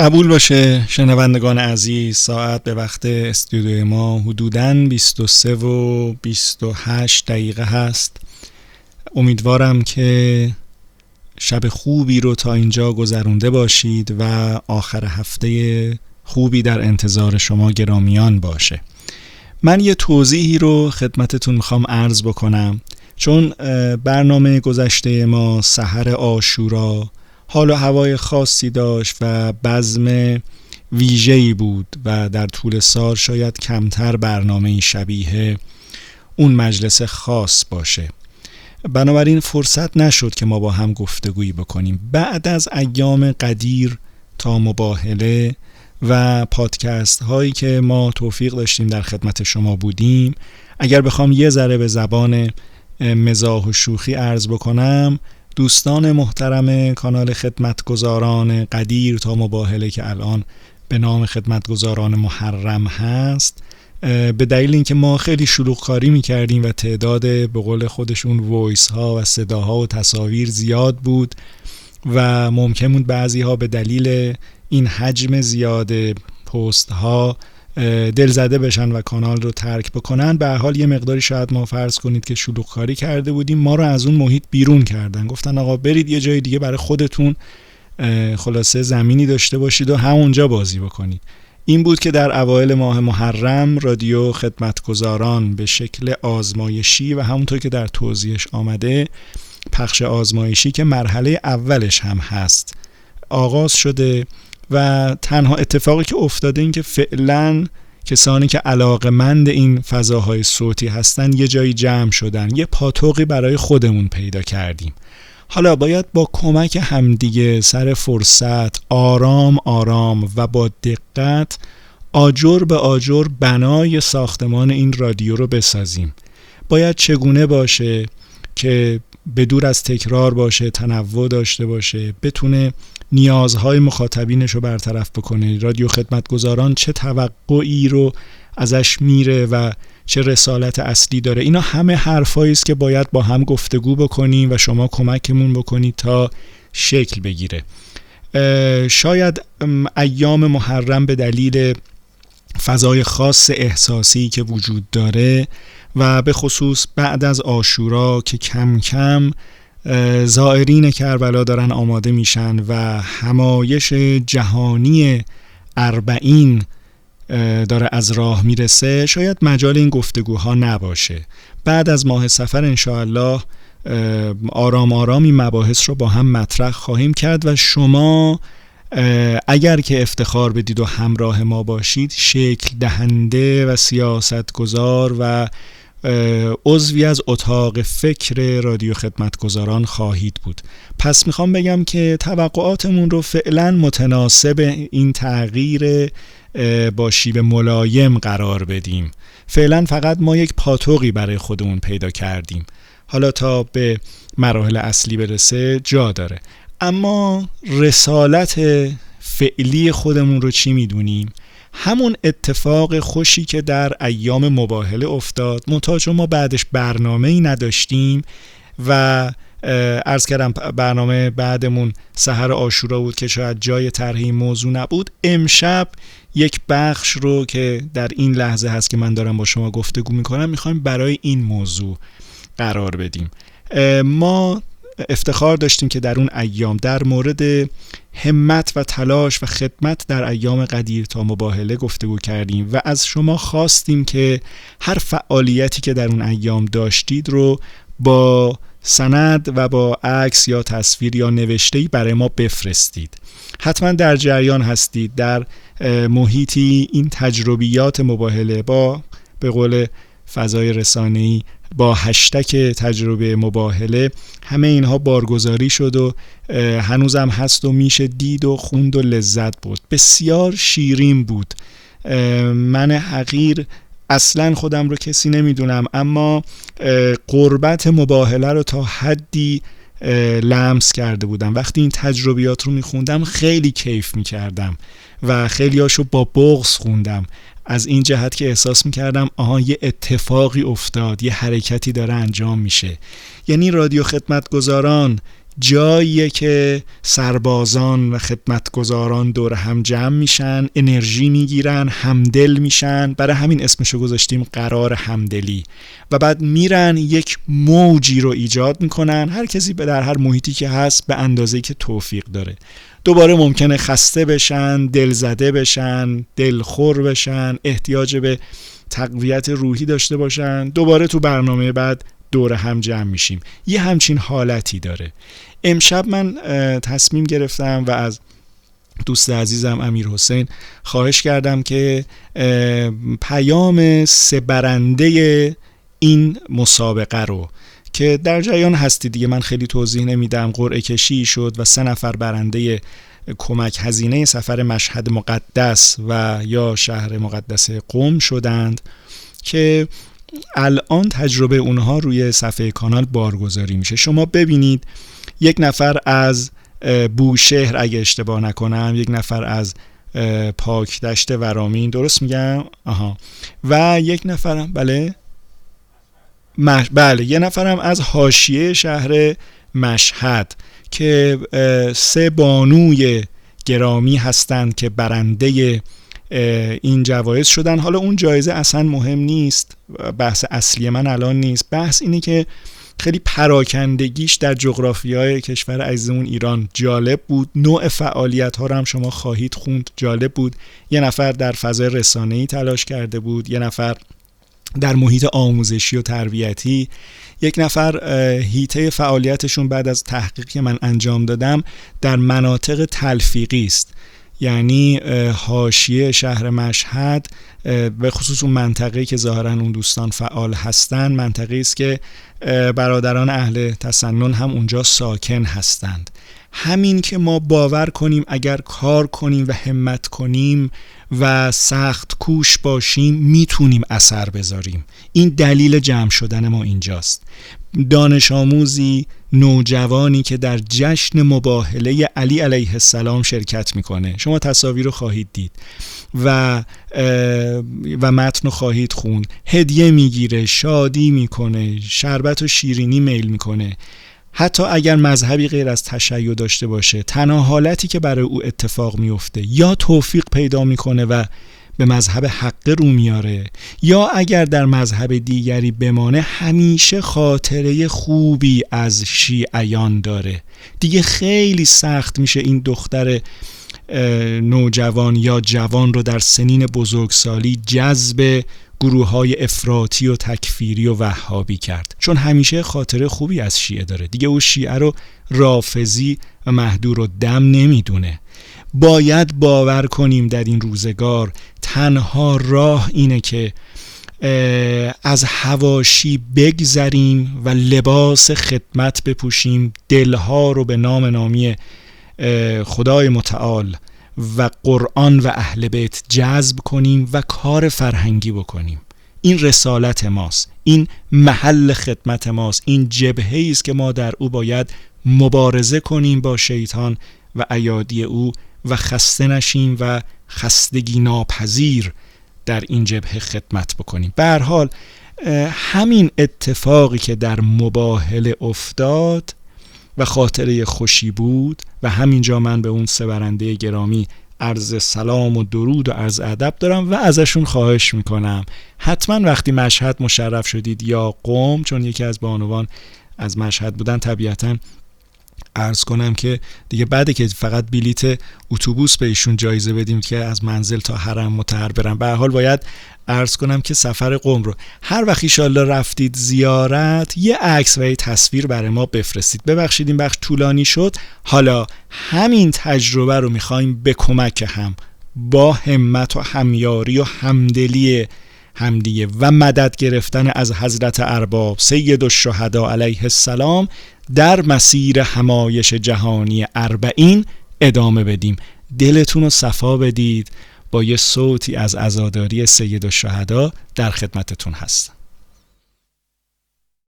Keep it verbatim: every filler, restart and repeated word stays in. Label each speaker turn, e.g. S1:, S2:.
S1: قبول باشه شنوندگان عزیز، ساعت به وقت استودیوی ما حدوداً بیست و سه و بیست و هشت دقیقه هست. امیدوارم که شب خوبی رو تا اینجا گذرونده باشید و آخر هفته خوبی در انتظار شما گرامیان باشه. من یه توضیحی رو خدمتتون میخوام عرض بکنم، چون برنامه گذشته ما سحر عاشورا حال و هوای خاصی داشت و بزم ویژه‌ای بود و در طول سال شاید کمتر برنامه‌ای شبیه اون مجلس خاص باشه. بنابراین فرصت نشد که ما با هم گفتگویی بکنیم. بعد از ایام قدیر تا مباهله و پادکست هایی که ما توفیق داشتیم در خدمت شما بودیم، اگر بخوام یه ذره به زبان مزاح و شوخی عرض بکنم، دوستان محترم کانال خدمتگزاران قدیر تا مباهله که الان به نام خدمتگزاران محرم هست، به دلیل اینکه ما خیلی شلوغ کاری میکردیم و تعداد به قول خودشون وایس ها و صداها و تصاویر زیاد بود و ممکن بود بعضی ها به دلیل این حجم زیاد پست ها دلزده بشن و کانال رو ترک بکنن. به هر حال یه مقداری شاید ما فرض کنید که شلوغ کاری کرده بودیم، ما رو از اون محیط بیرون کردن، گفتن آقا برید یه جای دیگه برای خودتون خلاصه زمینی داشته باشید و همونجا بازی بکنید. این بود که در اوایل ماه محرم رادیو خدمتگزاران به شکل آزمایشی و همونطور که در توضیحش آمده پخش آزمایشی که مرحله اولش هم هست آغاز شده و تنها اتفاقی که افتاده این که فعلا کسانی که علاقه‌مند این فضاهای صوتی هستن یه جایی جمع شدن، یه پاتوقی برای خودمون پیدا کردیم. حالا باید با کمک همدیگه سر فرصت آرام آرام و با دقت آجر به آجر بنای ساختمان این رادیو رو بسازیم. باید چگونه باشه که بدور از تکرار باشه، تنوع داشته باشه، بتونه نیازهای مخاطبینش رو برطرف بکنه. رادیو خدمتگزاران چه توقعی رو ازش میره و چه رسالت اصلی داره. اینا همه حرفایی است که باید با هم گفتگو بکنیم و شما کمکمون بکنید تا شکل بگیره. شاید ایام محرم به دلیل فضای خاص احساسی که وجود داره و به خصوص بعد از عاشورا که کم کم زائرین کربلا دارن آماده میشن و همایش جهانی اربعین داره از راه میرسه، شاید مجال این گفتگوها نباشه. بعد از ماه صفر انشاءالله آرام آرام این مباحث رو با هم مطرح خواهیم کرد و شما اگر که افتخار بدید و همراه ما باشید شکل دهنده و سیاستگزار و عضوی از اتاق فکر رادیو خدمتگزاران خواهید بود. پس میخوام بگم که توقعاتمون رو فعلا متناسب این تغییر با شیب ملایم قرار بدیم. فعلا فقط ما یک پاتوقی برای خودمون پیدا کردیم، حالا تا به مراحل اصلی برسه جا داره. اما رسالت فعلی خودمون رو چی میدونیم؟ همون اتفاق خوشی که در ایام مباهله افتاد، منتها چون ما بعدش برنامه‌ای نداشتیم و عرض کردم برنامه بعدمون سحر عاشورا بود که شاید جای طرح این موضوع نبود، امشب یک بخش رو که در این لحظه هست که من دارم با شما گفتگو میکنم میخوایم برای این موضوع قرار بدیم. ما افتخار داشتیم که در اون ایام در مورد همت و تلاش و خدمت در ایام قدیر تا مباهله گفتگو کردیم و از شما خواستیم که هر فعالیتی که در اون ایام داشتید رو با سند و با عکس یا تصویر یا نوشته‌ای برای ما بفرستید. حتما در جریان هستید در محیطی این تجربیات مباهله با به قول فضای رسانه‌ای با هشتگ تجربه مباهله همه اینها بارگذاری شد و هنوزم هست و میشه دید و خوند و لذت بود. بسیار شیرین بود. من حقیر اصلا خودم رو کسی نمیدونم، اما قربت مباهله رو تا حدی لمس کرده بودم. وقتی این تجربیات رو میخوندم خیلی کیف میکردم و خیلی هاشو با بغض خوندم، از این جهت که احساس میکردم آها یه اتفاقی افتاد، یه حرکتی داره انجام میشه. یعنی رادیو خدمتگزاران جاییه که سربازان و خدمتگزاران دور هم جمع میشن، انرژی میگیرن، همدل میشن. برای همین اسمشو گذاشتیم قرار همدلی. و بعد میرن یک موجی رو ایجاد میکنن، هر کسی در هر محیطی که هست به اندازه‌ای که توفیق داره. دوباره ممکنه خسته بشن، دلزده بشن، دلخور بشن، احتیاج به تقویت روحی داشته باشن. دوباره تو برنامه بعد دور هم جمع میشیم. یه همچین حالتی داره. امشب من تصمیم گرفتم و از دوست عزیزم امیر حسین خواهش کردم که پیام سه برنده این مسابقه رو که در جریان هستی دیگه، من خیلی توضیح نمیدم، قرعه کشی شد و سه نفر برنده کمک هزینه سفر مشهد مقدس و یا شهر مقدس قم شدند که الان تجربه اونها روی صفحه کانال بارگذاری میشه. شما ببینید یک نفر از بوشهر اگه اشتباه نکنم، یک نفر از پاک دشت ورامین، درست میگم؟ آها. و یک نفرم بله مش... بله یه نفرم از حاشیه شهر مشهد که سه بانوی گرامی هستند که برنده این جوایز شدن. حالا اون جایزه اصلا مهم نیست، بحث اصلی من الان نیست. بحث اینه که خیلی پراکندگیش در جغرافیای کشور عزیزمون ایران جالب بود. نوع فعالیت ها رو هم شما خواهید خوند، جالب بود. یه نفر در فضای رسانه‌ای تلاش کرده بود، یه نفر در محیط آموزشی و تربیتی، یک نفر حیطه فعالیتشون بعد از تحقیقی من انجام دادم در مناطق تلفیقی است. یعنی حاشیه شهر مشهد، به خصوص اون منطقه‌ای که ظاهراً اون دوستان فعال هستند، منطقه‌ای است که برادران اهل تسنن هم اونجا ساکن هستند. همین که ما باور کنیم اگر کار کنیم و همت کنیم و سخت کوش باشیم میتونیم اثر بذاریم. این دلیل جمع شدن ما اینجاست. دانش آموزی نوجوانی که در جشن مباهله علی علیه السلام شرکت میکنه، شما تصاویر رو خواهید دید و و متن رو خواهید خوند، هدیه میگیره، شادی میکنه، شربت و شیرینی میل میکنه. حتی اگر مذهبی غیر از تشیع داشته باشه، تنها حالتی که برای او اتفاق میفته یا توفیق پیدا میکنه و به مذهب حق رو میاره، یا اگر در مذهب دیگری بمانه همیشه خاطره خوبی از شیعیان داره. دیگه خیلی سخت میشه این دختر نوجوان یا جوان رو در سنین بزرگسالی جذب گروه‌های افراطی و تکفیری و وهابی کرد، چون همیشه خاطره خوبی از شیعه داره. دیگه او شیعه رو رافضی و مهدور و دم نمیدونه. باید باور کنیم در این روزگار تنها راه اینه که از حواشی بگذریم و لباس خدمت بپوشیم، دلها رو به نام نامی خدای متعال و قرآن و اهل بیت جذب کنیم و کار فرهنگی بکنیم. این رسالت ماست، این محل خدمت ماست، این جبهه‌ای است که ما در او باید مبارزه کنیم با شیطان و ایادی او و خسته نشیم و خستگی ناپذیر در این جبهه خدمت بکنیم. به هر حال همین اتفاقی که در مباهله افتاد و خاطره خوشی بود و همینجا من به اون سه برنده گرامی عرض سلام و درود و عرض ادب دارم و ازشون خواهش میکنم حتما وقتی مشهد مشرف شدید یا قم، چون یکی از بانوان از مشهد بودن، طبیعتاً عرض کنم که دیگه بعده که فقط بلیت اتوبوس به ایشون جایزه بدیم که از منزل تا حرم مطهر برن. به هر حال باید عرض کنم که سفر قم رو هر وقت انشالله رفتید زیارت یه عکس و یه تصویر برای ما بفرستید. ببخشید این بخش طولانی شد. حالا همین تجربه رو میخوایم به کمک هم با همت و همیاری و همدلی همدیه و مدد گرفتن از حضرت ارباب سید الشهدا علیه السلام در مسیر همایش جهانی اربعین ادامه بدیم. دلتون رو صفا بدید. با یه صوتی از عزاداری سید الشهدا در خدمتتون هستم.